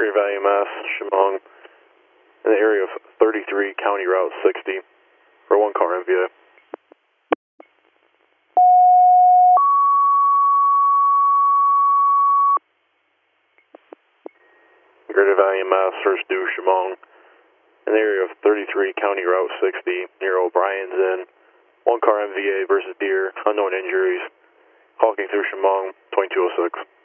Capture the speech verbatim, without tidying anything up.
Greater Value, Mass, Chemung, in the area of thirty-three County Route sixty, for one car M V A. Greater Value, Mass, First due Chemung, in the area of thirty-three County Route sixty, near O'Brien's Inn, one car M V A versus Deer, unknown injuries, Hawking through Chemung, twenty-two oh six.